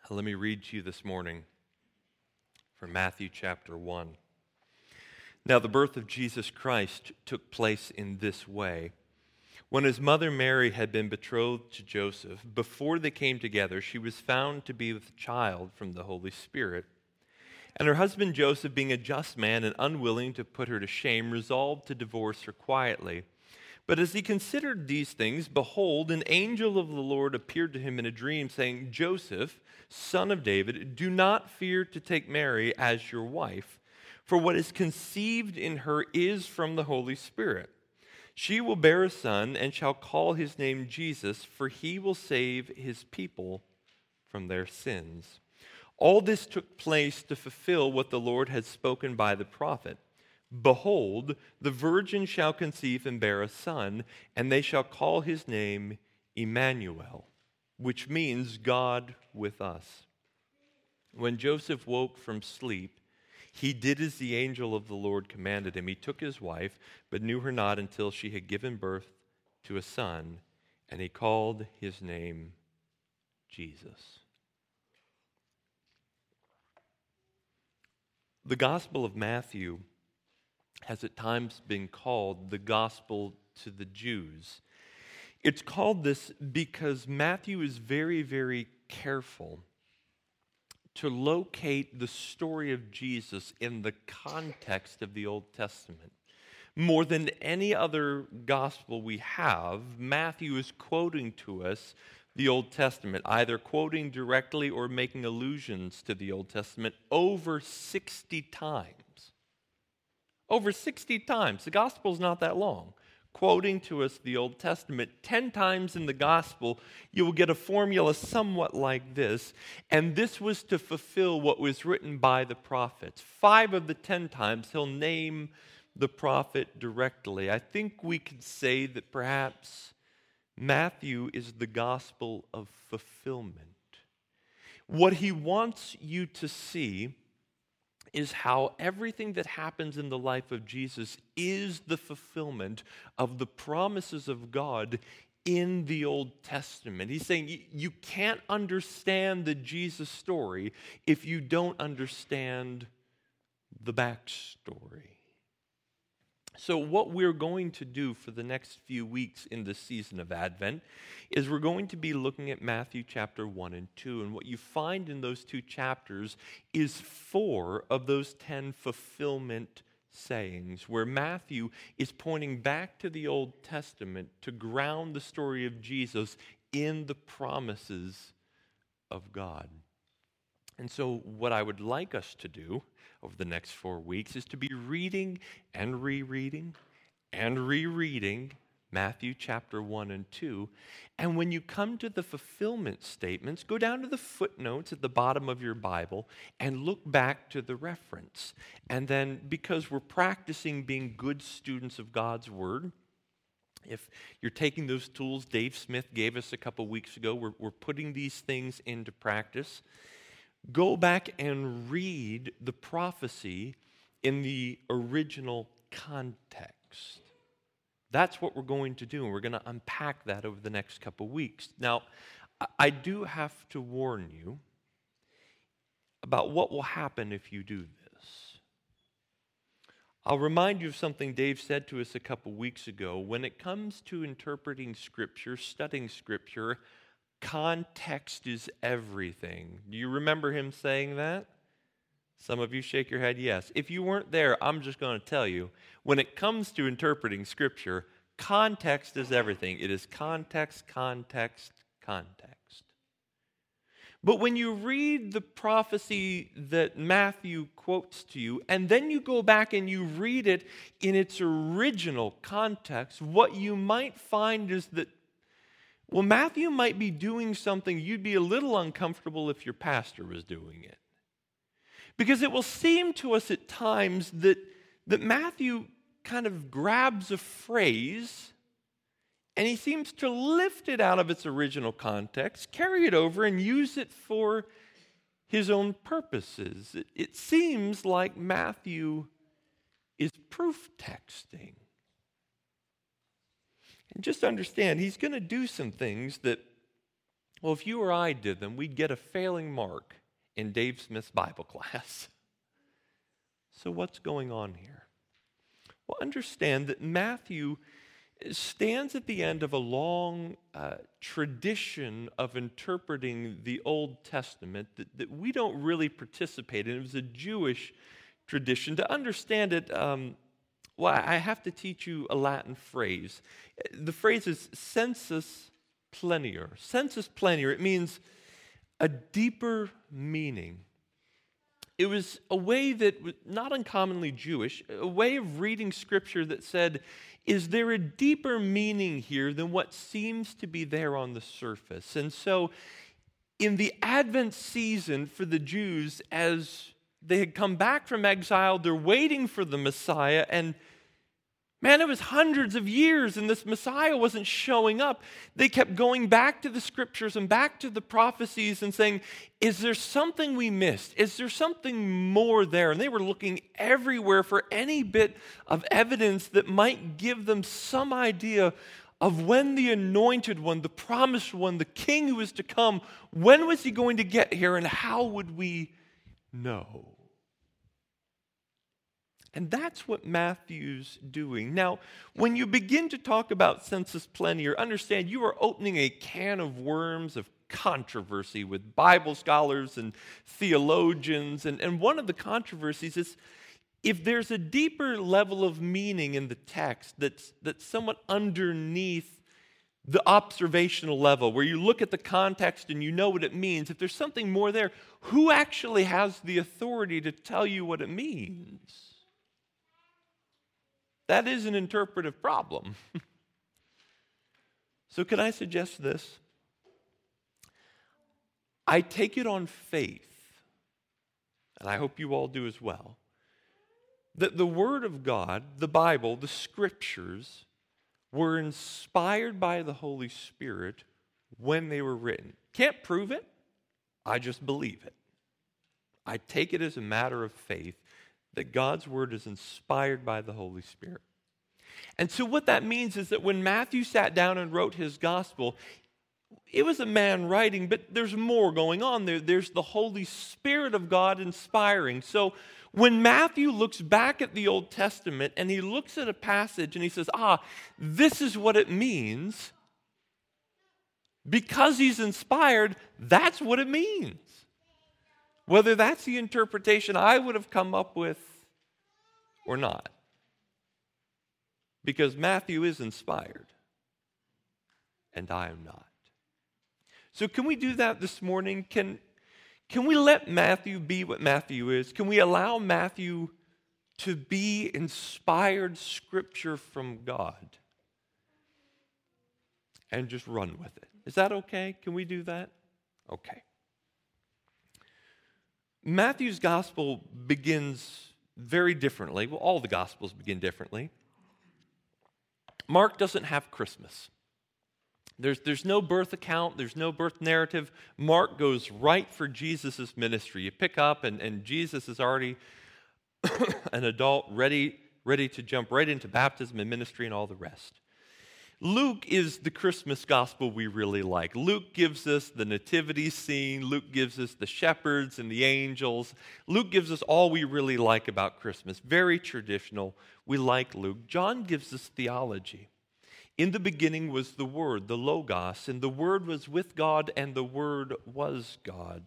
Let me read to you this morning from Matthew chapter 1. Now, the birth of Jesus Christ took place in this way. When his mother Mary had been betrothed to Joseph, before they came together, she was found to be with child from the Holy Spirit. And her husband Joseph, being a just man and unwilling to put her to shame, resolved to divorce her quietly. But as he considered these things, behold, an angel of the Lord appeared to him in a dream, saying, Joseph, son of David, do not fear to take Mary as your wife, for what is conceived in her is from the Holy Spirit. She will bear a son and shall call his name Jesus, for he will save his people from their sins. All this took place to fulfill what the Lord had spoken by the prophet. Behold, the virgin shall conceive and bear a son, and they shall call his name Emmanuel, which means God with us. When Joseph woke from sleep, he did as the angel of the Lord commanded him. He took his wife, but knew her not until she had given birth to a son, and he called his name Jesus. The Gospel of Matthew has at times been called the Gospel to the Jews. It's called this because Matthew is very, very careful to locate the story of Jesus in the context of the Old Testament. More than any other gospel we have, Matthew is quoting to us the Old Testament, either quoting directly or making allusions to the Old Testament over 60 times. Over 60 times. The gospel's not that long. Quoting to us the Old Testament 10 times in the gospel, you will get a formula somewhat like this. And this was to fulfill what was written by the prophets. 5 of the 10 times he'll name the prophet directly. I think we could say that perhaps Matthew is the gospel of fulfillment. What he wants you to see is how everything that happens in the life of Jesus is the fulfillment of the promises of God in the Old Testament. He's saying you can't understand the Jesus story if you don't understand the backstory. So what we're going to do for the next few weeks in this season of Advent is we're going to be looking at Matthew chapter 1 and 2. And what you find in those 2 chapters is 4 of those 10 fulfillment sayings, where Matthew is pointing back to the Old Testament to ground the story of Jesus in the promises of God. And so what I would like us to do over the next 4 weeks is to be reading and rereading Matthew chapter 1 and 2. And when you come to the fulfillment statements, go down to the footnotes at the bottom of your Bible and look back to the reference. And then, because we're practicing being good students of God's Word, if you're taking those tools Dave Smith gave us a couple weeks ago, we're putting these things into practice. Go back and read the prophecy in the original context. That's what we're going to do, and we're going to unpack that over the next couple weeks. Now, I do have to warn you about what will happen if you do this. I'll remind you of something Dave said to us a couple weeks ago. When it comes to interpreting Scripture, studying Scripture, context is everything. Do you remember him saying that? Some of you shake your head yes. If you weren't there, I'm just going to tell you, when it comes to interpreting Scripture, context is everything. It is context, context, context. But when you read the prophecy that Matthew quotes to you, and then you go back and you read it in its original context, what you might find is that, well, Matthew might be doing something you'd be a little uncomfortable if your pastor was doing it. Because it will seem to us at times that Matthew kind of grabs a phrase and he seems to lift it out of its original context, carry it over, and use it for his own purposes. It seems like Matthew is proof texting. And just understand, he's going to do some things that Well, if you or I did them, we'd get a failing mark in Dave Smith's Bible class. So what's going on here? Well, understand that Matthew stands at the end of a long tradition of interpreting the Old Testament that we don't really participate in. It was a Jewish tradition. To understand it, well, I have to teach you a Latin phrase. The phrase is sensus plenior. Sensus plenior, it means a deeper meaning. It was a way that was not uncommonly Jewish, a way of reading Scripture that said, is there a deeper meaning here than what seems to be there on the surface? And so in the Advent season for the Jews, as they had come back from exile, they're waiting for the Messiah, and man, it was hundreds of years and this Messiah wasn't showing up. They kept going back to the Scriptures and back to the prophecies and saying, is there something we missed? Is there something more there? And they were looking everywhere for any bit of evidence that might give them some idea of when the anointed one, the promised one, the king who was to come, when was he going to get here and how would we know? And that's what Matthew's doing. Now, when you begin to talk about sensus plenior, understand you are opening a can of worms of controversy with Bible scholars and theologians. And one of the controversies is if there's a deeper level of meaning in the text that's somewhat underneath the observational level, where you look at the context and you know what it means, if there's something more there, who actually has the authority to tell you what it means? That is an interpretive problem. So can I suggest this? I take it on faith, and I hope you all do as well, that the Word of God, the Bible, the Scriptures, were inspired by the Holy Spirit when they were written. Can't prove it, I just believe it. I take it as a matter of faith that God's Word is inspired by the Holy Spirit. And so what that means is that when Matthew sat down and wrote his gospel, it was a man writing, but there's more going on there. There's the Holy Spirit of God inspiring. So when Matthew looks back at the Old Testament and he looks at a passage and he says, this is what it means, because he's inspired, that's what it means. Whether that's the interpretation I would have come up with or not. Because Matthew is inspired, and I am not. So can we do that this morning? Can we let Matthew be what Matthew is? Can we allow Matthew to be inspired Scripture from God? And just run with it. Is that okay? Can we do that? Okay. Matthew's gospel begins very differently. Well, all the gospels begin differently. Mark doesn't have Christmas. There's no birth account. There's no birth narrative. Mark goes right for Jesus' ministry. You pick up and Jesus is already an adult, ready to jump right into baptism and ministry and all the rest. Luke is the Christmas gospel we really like. Luke gives us the nativity scene. Luke gives us the shepherds and the angels. Luke gives us all we really like about Christmas. Very traditional. We like Luke. John gives us theology. In the beginning was the Word, the Logos, and the Word was with God, and the Word was God.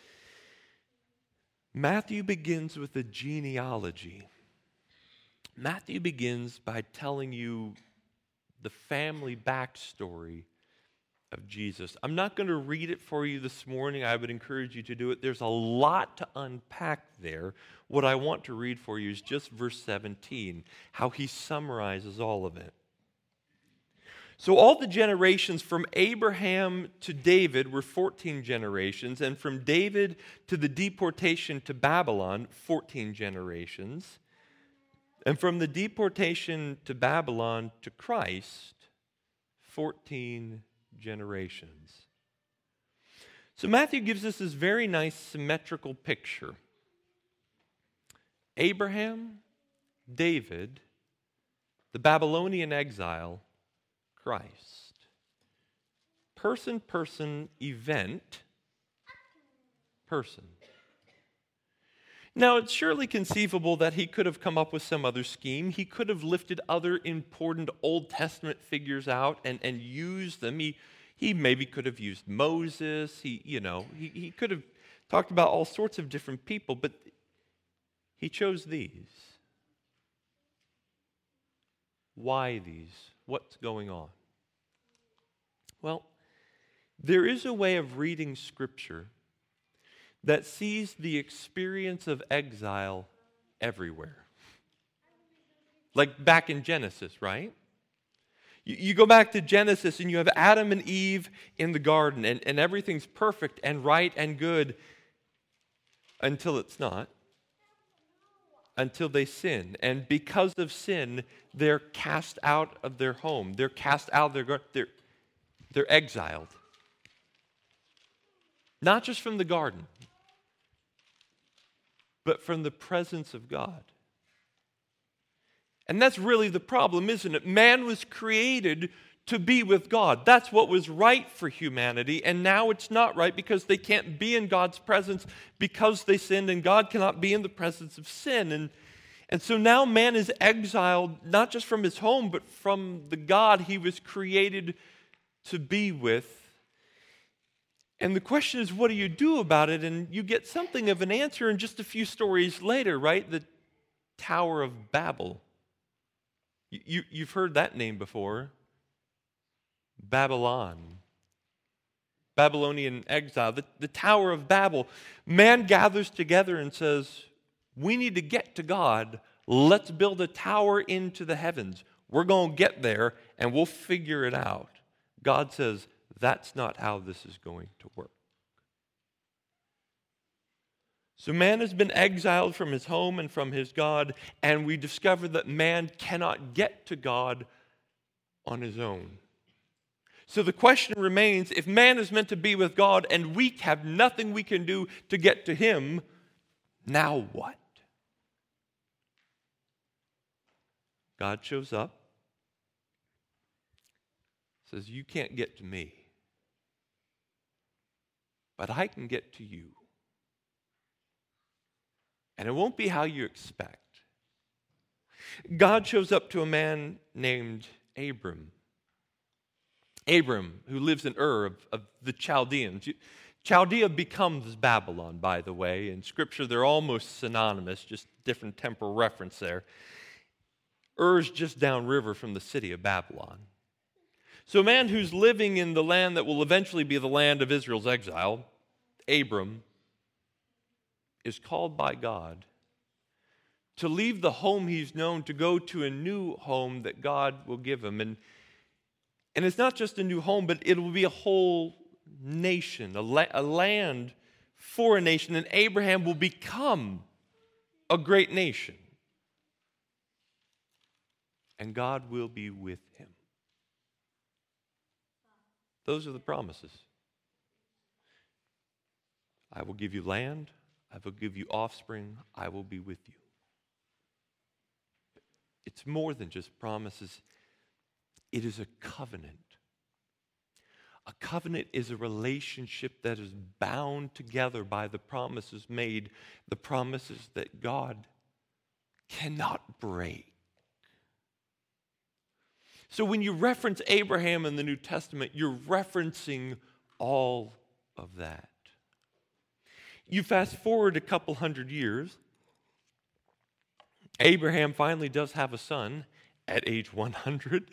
Matthew begins with a genealogy. Matthew begins by telling you the family backstory of Jesus. I'm not going to read it for you this morning. I would encourage you to do it. There's a lot to unpack there. What I want to read for you is just verse 17, how he summarizes all of it. So all the generations from Abraham to David were 14 generations, and from David to the deportation to Babylon, 14 generations. And from the deportation to Babylon to Christ, 14 generations. So Matthew gives us this very nice symmetrical picture. Abraham, David, the Babylonian exile, Christ. person event, person. Now, it's surely conceivable that he could have come up with some other scheme. He could have lifted other important Old Testament figures out and used them. He maybe could have used Moses. He could have talked about all sorts of different people, but he chose these. Why these? What's going on? Well, there is a way of reading Scripture that sees the experience of exile everywhere. Like back in Genesis, right? You go back to Genesis and you have Adam and Eve in the garden and everything's perfect and right and good until it's not. Until they sin. And because of sin, they're cast out of their home. They're cast out of their garden. They're exiled. Not just from the garden, but from the presence of God. And that's really the problem, isn't it? Man was created to be with God. That's what was right for humanity, and now it's not right because they can't be in God's presence because they sinned, and God cannot be in the presence of sin. And so now man is exiled, not just from his home, but from the God he was created to be with. And the question is, what do you do about it? And you get something of an answer in just a few stories later, right? The Tower of Babel. You've heard that name before. Babylon. Babylonian exile. The Tower of Babel. Man gathers together and says, we need to get to God. Let's build a tower into the heavens. We're going to get there and we'll figure it out. God says, that's not how this is going to work. So man has been exiled from his home and from his God, and we discover that man cannot get to God on his own. So the question remains, if man is meant to be with God and we have nothing we can do to get to him, now what? God shows up, says, you can't get to me, but I can get to you. And it won't be how you expect. God shows up to a man named Abram. Abram, who lives in Ur of the Chaldeans. Chaldea becomes Babylon, by the way. In Scripture, they're almost synonymous, just different temporal reference there. Ur's just downriver from the city of Babylon. So a man who's living in the land that will eventually be the land of Israel's exile, Abram, is called by God to leave the home he's known to go to a new home that God will give him. And it's not just a new home, but it will be a whole nation, a land for a nation. And Abraham will become a great nation. And God will be with him. Those are the promises. I will give you land. I will give you offspring. I will be with you. It's more than just promises. It is a covenant. A covenant is a relationship that is bound together by the promises made, the promises that God cannot break. So when you reference Abraham in the New Testament, you're referencing all of that. You fast forward a couple hundred years, Abraham finally does have a son at age 100.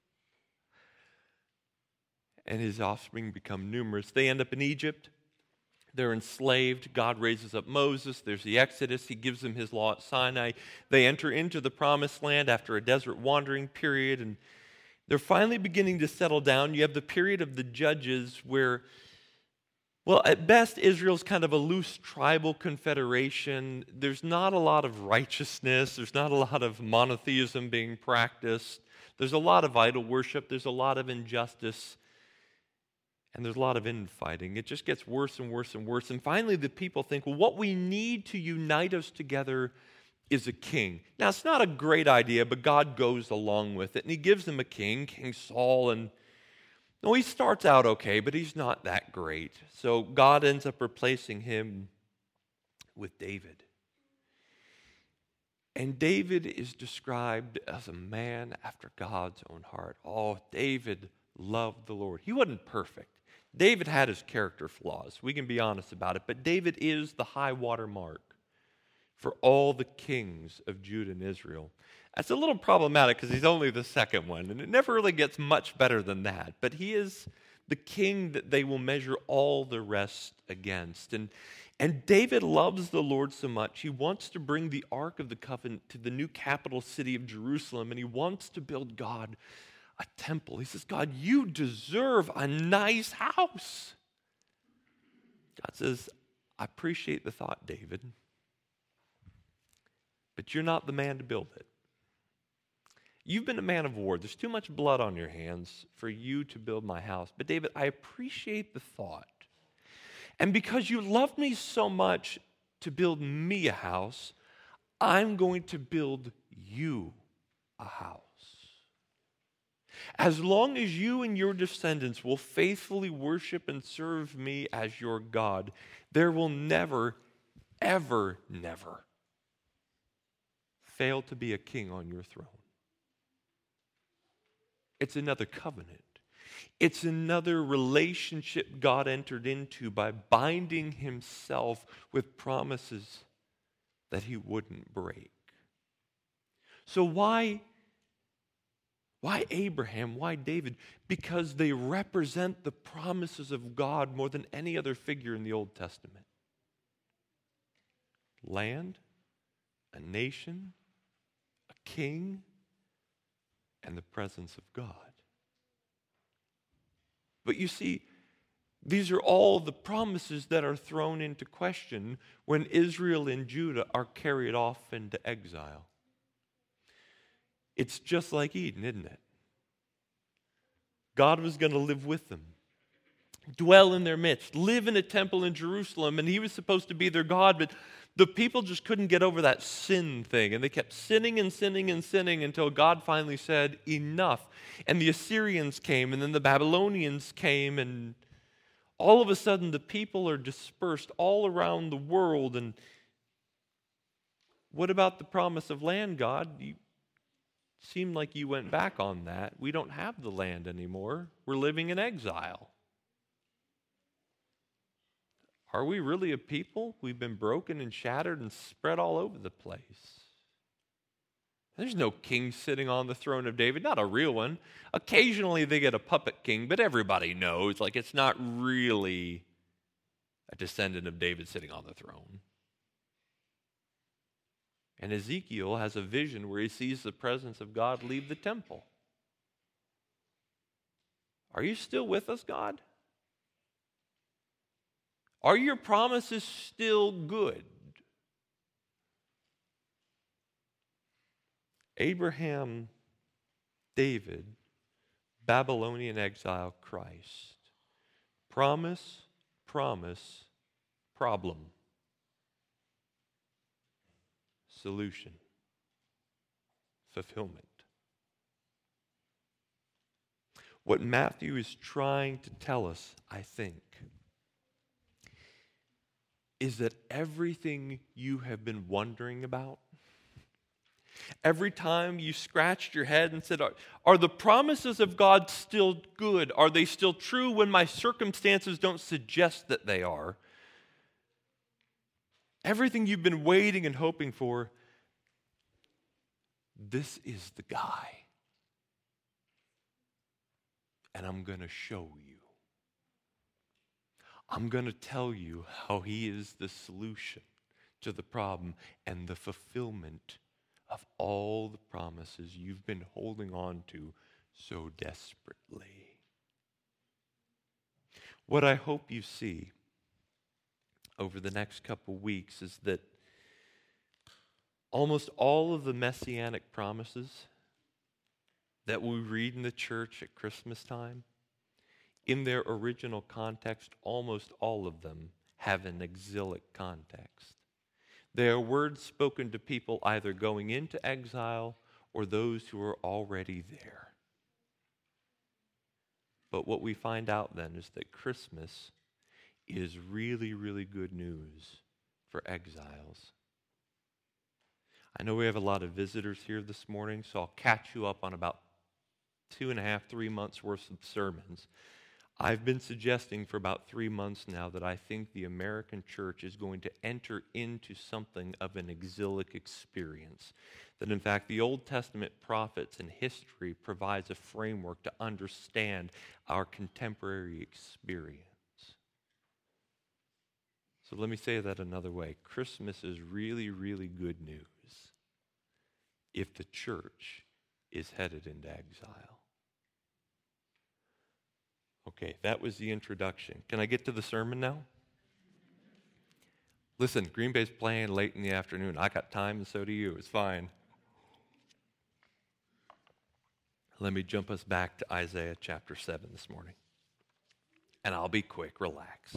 And his offspring become numerous. They end up in Egypt. They're enslaved. God raises up Moses. There's the Exodus. He gives them his law at Sinai. They enter into the promised land after a desert wandering period. And they're finally beginning to settle down. You have the period of the judges where, well, at best, Israel's kind of a loose tribal confederation. There's not a lot of righteousness. There's not a lot of monotheism being practiced. There's a lot of idol worship. There's a lot of injustice. And there's a lot of infighting. It just gets worse and worse and worse. And finally, the people think, well, what we need to unite us together is a king. Now, it's not a great idea, but God goes along with it. And he gives them a king, King Saul. And No, he starts out okay, but he's not that great. So God ends up replacing him with David. And David is described as a man after God's own heart. Oh, David loved the Lord. He wasn't perfect. David had his character flaws. We can be honest about it. But David is the high water mark for all the kings of Judah and Israel. That's a little problematic because he's only the second one, and it never really gets much better than that. But he is the king that they will measure all the rest against. And David loves the Lord so much, he wants to bring the Ark of the Covenant to the new capital city of Jerusalem, and he wants to build God a temple. He says, God, you deserve a nice house. God says, I appreciate the thought, David, but you're not the man to build it. You've been a man of war. There's too much blood on your hands for you to build my house. But David, I appreciate the thought. And because you love me so much to build me a house, I'm going to build you a house. As long as you and your descendants will faithfully worship and serve me as your God, there will never, ever, never fail to be a king on your throne. It's another covenant. It's another relationship God entered into by binding himself with promises that he wouldn't break. So why Abraham? Why David? Because they represent the promises of God more than any other figure in the Old Testament. Land, a nation, a king, and the presence of God. But you see, these are all the promises that are thrown into question when Israel and Judah are carried off into exile. It's just like Eden, isn't it? God was going to live with them, dwell in their midst, live in a temple in Jerusalem, and he was supposed to be their God, but the people just couldn't get over that sin thing, and they kept sinning and sinning and sinning until God finally said, enough. And the Assyrians came, and then the Babylonians came, and all of a sudden the people are dispersed all around the world. And what about the promise of land, God? You seemed like you went back on that. We don't have the land anymore. We're living in exile. Are we really a people? We've been broken and shattered and spread all over the place. There's no king sitting on the throne of David, not a real one. Occasionally they get a puppet king, but everybody knows, like, it's not really a descendant of David sitting on the throne. And Ezekiel has a vision where he sees the presence of God leave the temple. Are you still with us, God? Are your promises still good? Abraham, David, Babylonian exile, Christ. Promise, promise, problem. Solution. Fulfillment. What Matthew is trying to tell us, I think, is that everything you have been wondering about, every time you scratched your head and said, are the promises of God still good? Are they still true when my circumstances don't suggest that they are? Everything you've been waiting and hoping for, this is the guy. And I'm going to show you. I'm going to tell you how he is the solution to the problem and the fulfillment of all the promises you've been holding on to so desperately. What I hope you see over the next couple weeks is that almost all of the messianic promises that we read in the church at Christmas time, in their original context, almost all of them have an exilic context. They are words spoken to people either going into exile or those who are already there. But what we find out then is that Christmas is really, really good news for exiles. I know we have a lot of visitors here this morning, so I'll catch you up on about 2.5, 3 months worth of sermons. I've been suggesting for about 3 months now that I think the American church is going to enter into something of an exilic experience. That in fact the Old Testament prophets and history provides a framework to understand our contemporary experience. So let me say that another way. Christmas is really, really good news if the church is headed into exile. Okay, that was the introduction. Can I get to the sermon now? Listen, Green Bay's playing late in the afternoon. I got time, and so do you. It's fine. Let me jump us back to Isaiah chapter 7 this morning. And I'll be quick. Relax.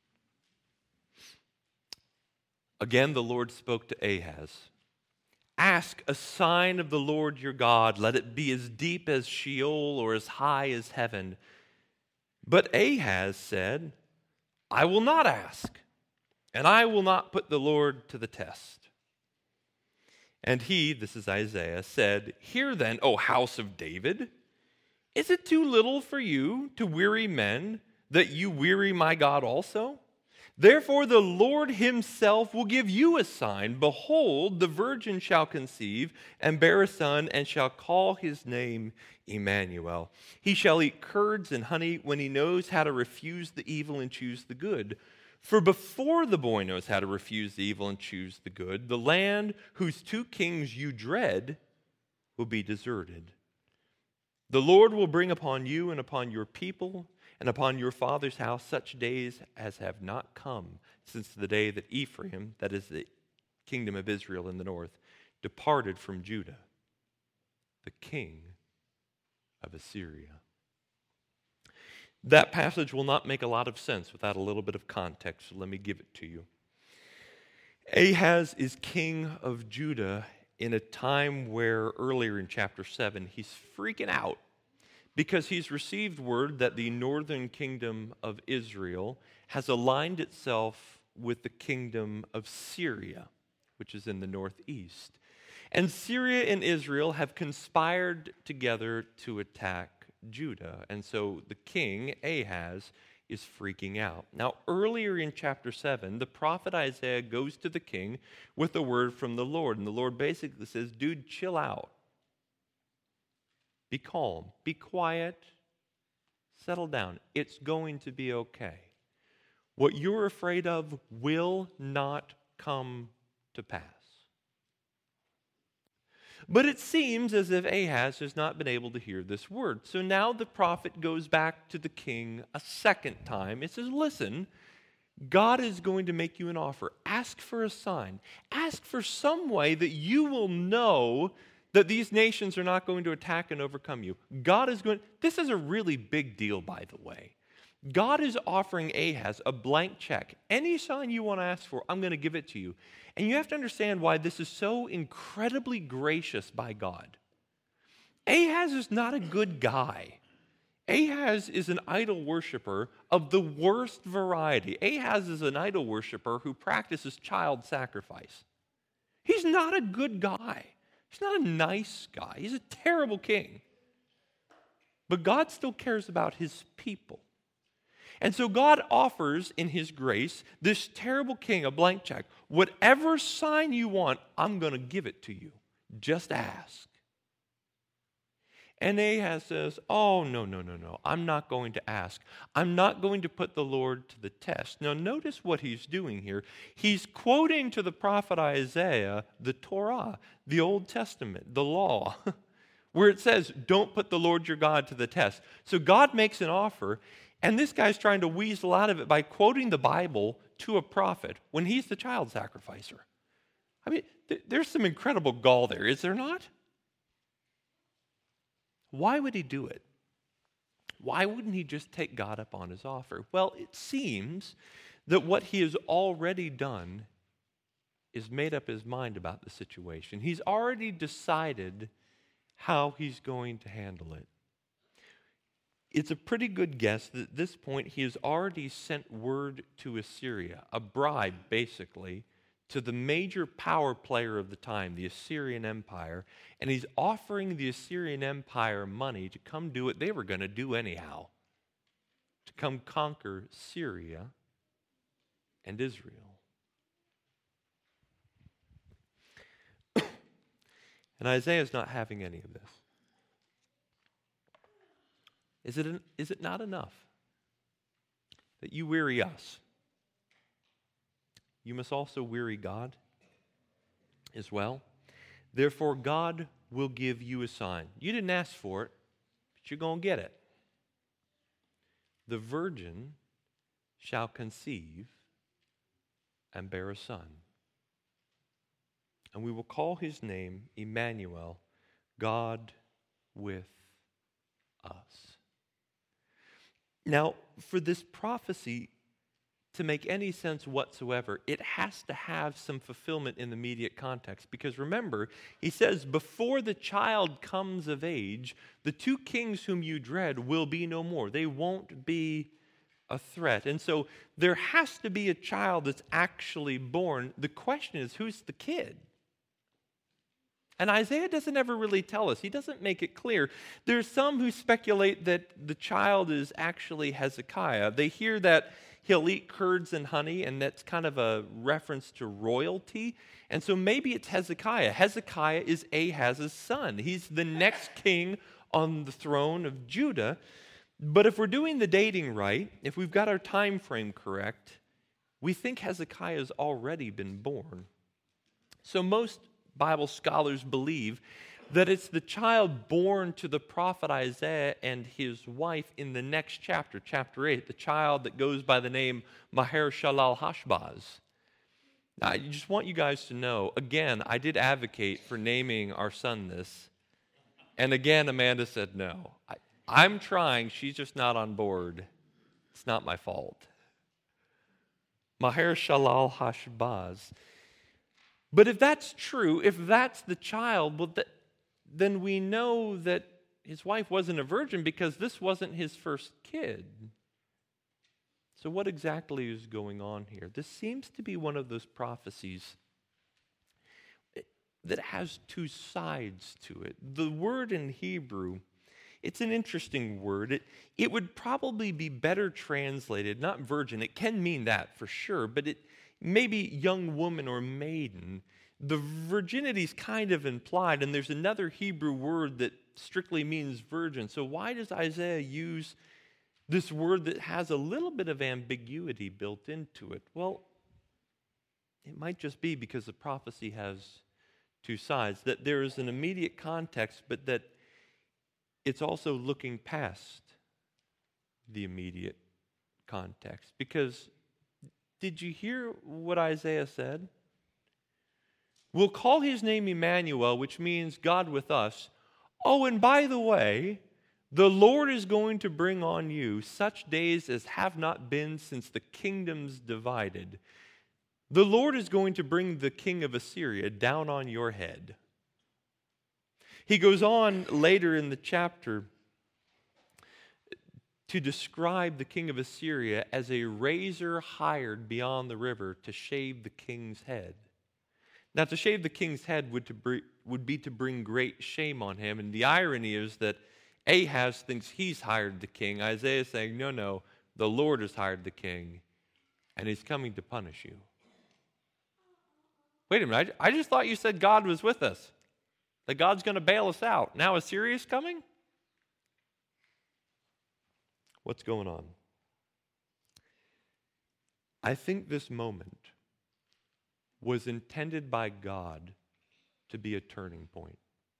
Again, the Lord spoke to Ahaz. Ask a sign of the Lord your God. Let it be as deep as Sheol or as high as heaven. But Ahaz said, I will not ask, and I will not put the Lord to the test. And he, this is Isaiah, said, Hear then, O house of David, is it too little for you to weary men, that you weary my God also? Therefore the Lord himself will give you a sign. Behold, the virgin shall conceive and bear a son, and shall call his name Emmanuel. He shall eat curds and honey when he knows how to refuse the evil and choose the good. For before the boy knows how to refuse the evil and choose the good, the land whose two kings you dread will be deserted. The Lord will bring upon you and upon your people and upon your father's house such days as have not come since the day that Ephraim, that is the kingdom of Israel in the north, departed from Judah, the king of Assyria. That passage will not make a lot of sense without a little bit of context, so let me give it to you. Ahaz is king of Judah in a time where earlier in chapter 7 he's freaking out because he's received word that the northern kingdom of Israel has aligned itself with the kingdom of Syria, which is in the northeast. And Syria and Israel have conspired together to attack Judah. And so the king, Ahaz, is freaking out. Now, earlier in chapter 7, the prophet Isaiah goes to the king with a word from the Lord. And the Lord basically says, dude, chill out. Be calm. Be quiet. Settle down. It's going to be okay. What you're afraid of will not come to pass. But it seems as if Ahaz has not been able to hear this word. So now the prophet goes back to the king a second time. It says, listen, God is going to make you an offer. Ask for a sign. Ask for some way that you will know that these nations are not going to attack and overcome you. This is a really big deal, by the way. God is offering Ahaz a blank check. Any sign you want to ask for, I'm going to give it to you. And you have to understand why this is so incredibly gracious by God. Ahaz is not a good guy. Ahaz is an idol worshiper of the worst variety. Ahaz is an idol worshiper who practices child sacrifice. He's not a good guy. He's not a nice guy. He's a terrible king. But God still cares about his people. And so God offers in his grace this terrible king a blank check. Whatever sign you want, I'm going to give it to you. Just ask. And Ahaz says, oh, no. I'm not going to ask. I'm not going to put the Lord to the test. Now, notice what he's doing here. He's quoting to the prophet Isaiah the Torah, the Old Testament, the law, where it says, don't put the Lord your God to the test. So God makes an offer, and this guy's trying to weasel out of it by quoting the Bible to a prophet when he's the child sacrificer. I mean, there's some incredible gall there, is there not? Why would he do it? Why wouldn't he just take God up on his offer? Well, it seems that what he has already done is made up his mind about the situation. He's already decided how he's going to handle it. it's a pretty good guess that at this point he has already sent word to Assyria, a bribe basically, to the major power player of the time, the Assyrian Empire, and he's offering the Assyrian Empire money to come do what they were going to do anyhow, to come conquer Syria and Israel. And Isaiah's not having any of this. Is it not enough that you weary us? You must also weary God as well. Therefore, God will give you a sign. You didn't ask for it, but you're going to get it. The virgin shall conceive and bear a son. And we will call his name Emmanuel, God with us. Now, for this prophecy to make any sense whatsoever, it has to have some fulfillment in the immediate context. Because remember, he says, before the child comes of age, the two kings whom you dread will be no more. They won't be a threat. And so there has to be a child that's actually born. The question is, who's the kid? And Isaiah doesn't ever really tell us. He doesn't make it clear. There's some who speculate that the child is actually Hezekiah. They hear that he'll eat curds and honey, and that's kind of a reference to royalty. And so maybe it's Hezekiah. Hezekiah is Ahaz's son. He's the next king on the throne of Judah. But if we're doing the dating right, if we've got our time frame correct, we think Hezekiah has already been born. So most Bible scholars believe that it's the child born to the prophet Isaiah and his wife in the next chapter, chapter 8, the child that goes by the name Maher-shalal-hash-baz. Now, I just want you guys to know, again, I did advocate for naming our son this, and again, Amanda said no. I'm trying, she's just not on board. It's not my fault. Maher-shalal-hash-baz. But if that's true, if that's the child, well, then we know that his wife wasn't a virgin because this wasn't his first kid. So what exactly is going on here? This seems to be one of those prophecies that has two sides to it. The word in Hebrew, it's an interesting word. It would probably be better translated, not virgin. It can mean that for sure, but maybe young woman or maiden. The virginity is kind of implied, and there's another Hebrew word that strictly means virgin. So why does Isaiah use this word that has a little bit of ambiguity built into it? Well, it might just be because the prophecy has two sides, that there is an immediate context, but that it's also looking past the immediate context. Because did you hear what Isaiah said? We'll call his name Emmanuel, which means God with us. Oh, and by the way, the Lord is going to bring on you such days as have not been since the kingdoms divided. The Lord is going to bring the king of Assyria down on your head. He goes on later in the chapter to describe the king of Assyria as a razor hired beyond the river to shave the king's head. Now, to shave the king's head would be to bring great shame on him. And the irony is that Ahaz thinks he's hired the king. Isaiah is saying, no, the Lord has hired the king, and he's coming to punish you. Wait a minute, I just thought you said God was with us, that God's going to bail us out. Now Assyria's coming? What's going on? I think this moment was intended by God to be a turning point.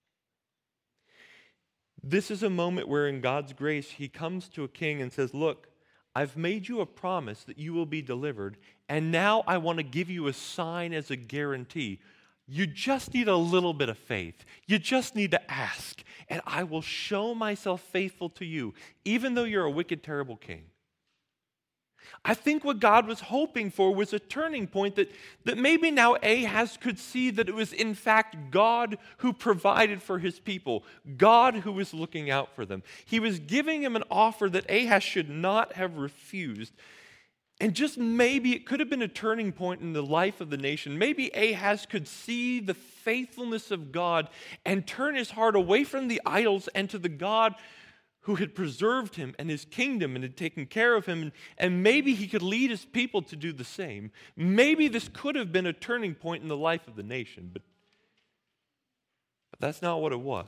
This is a moment where in God's grace, he comes to a king and says, look, I've made you a promise that you will be delivered, and now I want to give you a sign as a guarantee. You just need a little bit of faith. You just need to ask, and I will show myself faithful to you, even though you're a wicked, terrible king. I think what God was hoping for was a turning point that maybe now Ahaz could see that it was in fact God who provided for his people, God who was looking out for them. He was giving him an offer that Ahaz should not have refused. And just maybe it could have been a turning point in the life of the nation. Maybe Ahaz could see the faithfulness of God and turn his heart away from the idols and to the God who had preserved him and his kingdom and had taken care of him, and maybe he could lead his people to do the same. Maybe this could have been a turning point in the life of the nation, but that's not what it was.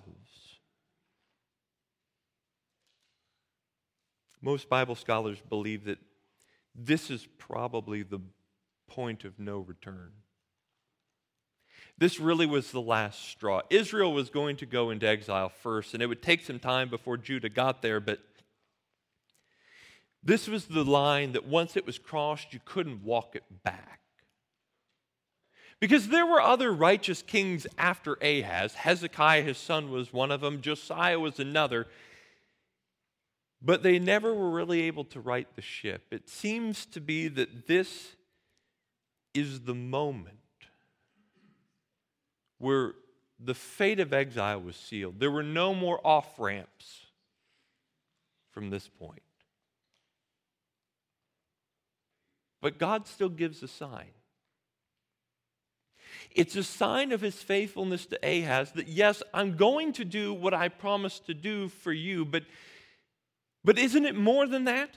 Most Bible scholars believe that this is probably the point of no return. This really was the last straw. Israel was going to go into exile first, and it would take some time before Judah got there, but this was the line that once it was crossed, you couldn't walk it back. Because there were other righteous kings after Ahaz. Hezekiah, his son, was one of them. Josiah was another. But they never were really able to right the ship. It seems to be that this is the moment where the fate of exile was sealed. There were no more off-ramps from this point. But God still gives a sign. It's a sign of his faithfulness to Ahaz that, yes, I'm going to do what I promised to do for you, but isn't it more than that?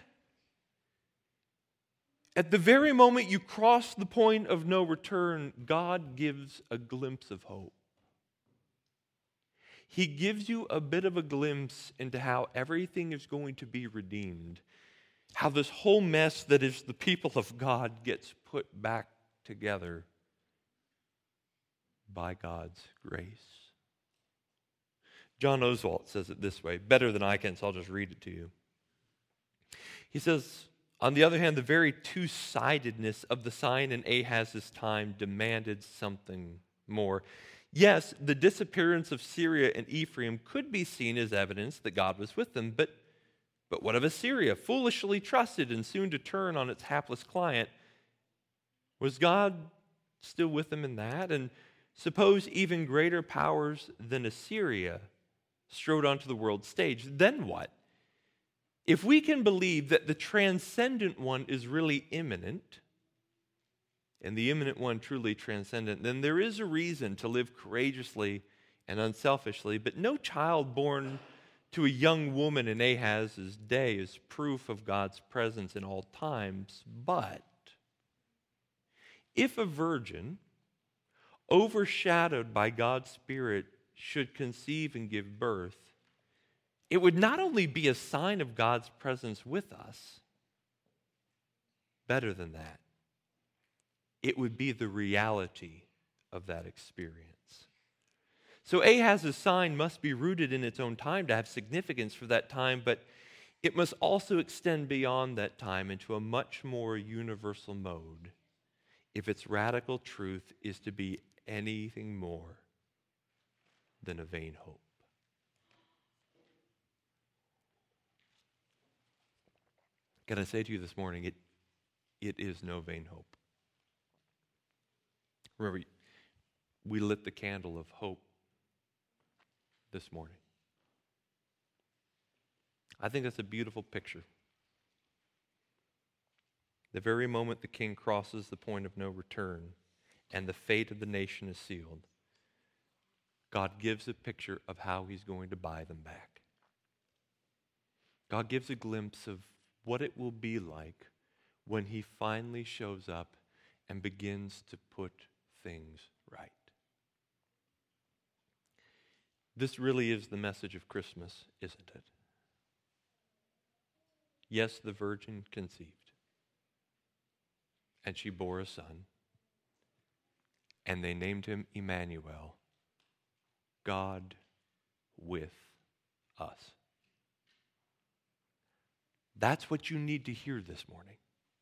At the very moment you cross the point of no return, God gives a glimpse of hope. He gives you a bit of a glimpse into how everything is going to be redeemed, how this whole mess that is the people of God gets put back together by God's grace. John Oswalt says it this way, better than I can, so I'll just read it to you. He says, on the other hand, the very two-sidedness of the sign in Ahaz's time demanded something more. Yes, the disappearance of Syria and Ephraim could be seen as evidence that God was with them, but what of Assyria, foolishly trusted and soon to turn on its hapless client? Was God still with them in that? And suppose even greater powers than Assyria strode onto the world stage, then what? If we can believe that the transcendent one is really immanent, and the immanent one truly transcendent, then there is a reason to live courageously and unselfishly, but no child born to a young woman in Ahaz's day is proof of God's presence in all times. But if a virgin, overshadowed by God's Spirit, should conceive and give birth, it would not only be a sign of God's presence with us, better than that, it would be the reality of that experience. So Ahaz's sign must be rooted in its own time to have significance for that time, but it must also extend beyond that time into a much more universal mode if its radical truth is to be anything more than a vain hope. Can I say to you this morning, it is no vain hope. Remember, we lit the candle of hope this morning. I think that's a beautiful picture. The very moment the king crosses the point of no return and the fate of the nation is sealed, God gives a picture of how he's going to buy them back. God gives a glimpse of what it will be like when he finally shows up and begins to put things right. This really is the message of Christmas, isn't it? Yes, the virgin conceived, and she bore a son, and they named him Emmanuel, God with us. That's what you need to hear this morning.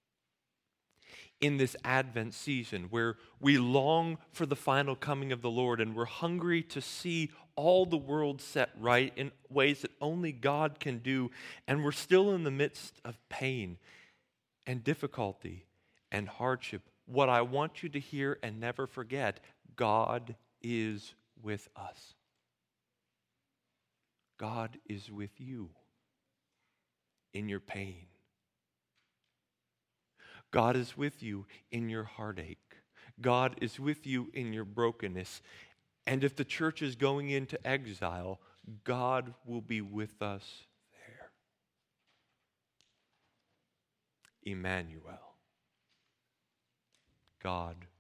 In this Advent season where we long for the final coming of the Lord and we're hungry to see all the world set right in ways that only God can do, and we're still in the midst of pain, and difficulty and hardship, what I want you to hear and never forget, God is with us. God is with you in your pain. God is with you in your heartache. God is with you in your brokenness. And if the church is going into exile, God will be with us there. Emmanuel, God